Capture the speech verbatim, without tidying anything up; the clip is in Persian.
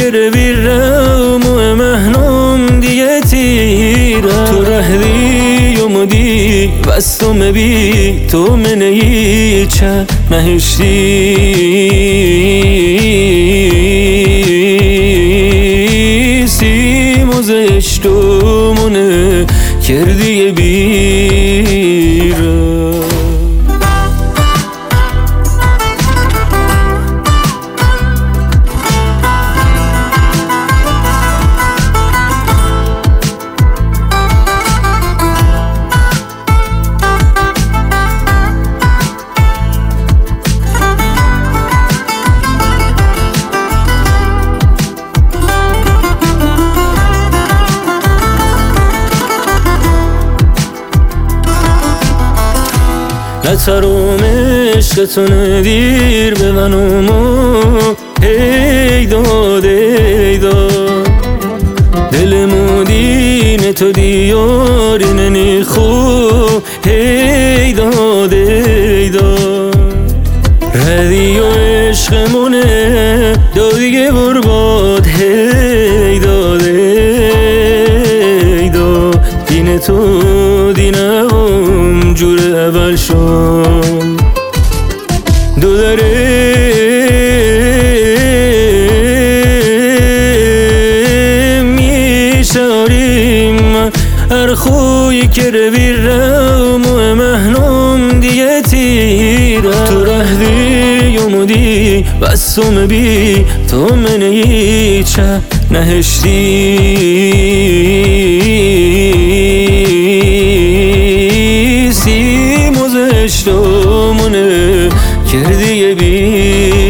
كربيرة مهنوم ديتيرة ترهدي يومدي بس تو مبي تو من ييچه نهشتي سيمو زشتو منه كردي بيره نتروم عشقتون دیر به منومو ای داد ای داد دلمو دین تو دیاری ننی خوب ای داد ای داد ردی و عشقمونه دادیگه برباد ای داد ای داد دین تو دینم جور اول شد دو داره میشاریم هر خوی که رویرم و مهنوم دیگه تیره تو رهدی یومدی بسوم بی تو من ییچه نهشتی سیمو زشتو منه کردی بی